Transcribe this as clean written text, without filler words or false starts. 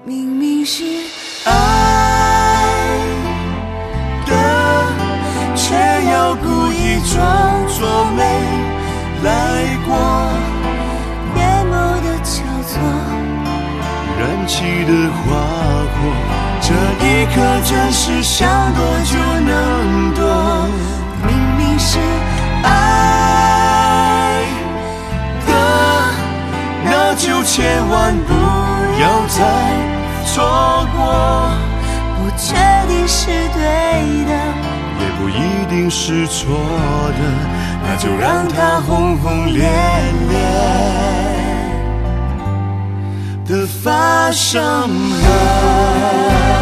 明明是爱的，却要故意装作没来过，眼眸的交错， 燃起的花火，这一刻真是想躲就能躲。 明明是爱的， 那就千万不要再错过， 不确定是对的， 也不一定是错的，那就让它轰轰烈烈的发生吧。